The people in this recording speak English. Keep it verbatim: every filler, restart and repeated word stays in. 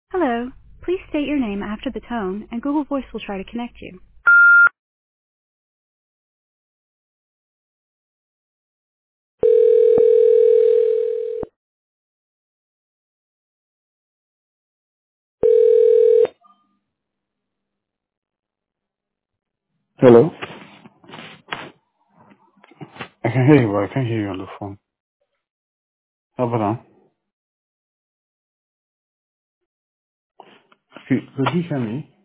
Hello. Please state your name after the tone, and Google Voice will try to connect you. Hello. I can hear you, but I can't hear you on the phone. How about now? Okay, could you hear me?